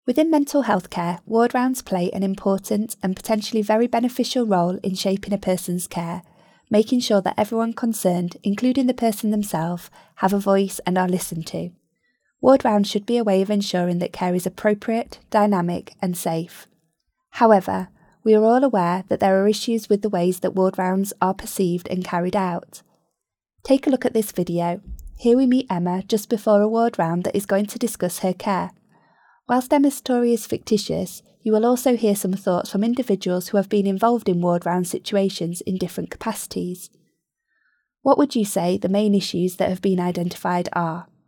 Within mental health care, ward rounds play an important and potentially very beneficial role in shaping a person's care, making sure that everyone concerned, including the person themselves, have a voice and are listened to. Ward rounds should be a way of ensuring that care is appropriate, dynamic and safe. However, we are all aware that there are issues with the ways that ward rounds are perceived and carried out. Take a look at this video. Here we meet Emma just before a ward round that is going to discuss her care. Whilst Emma's story is fictitious, you will also hear some thoughts from individuals who have been involved in ward round situations in different capacities. What would you say the main issues that have been identified are?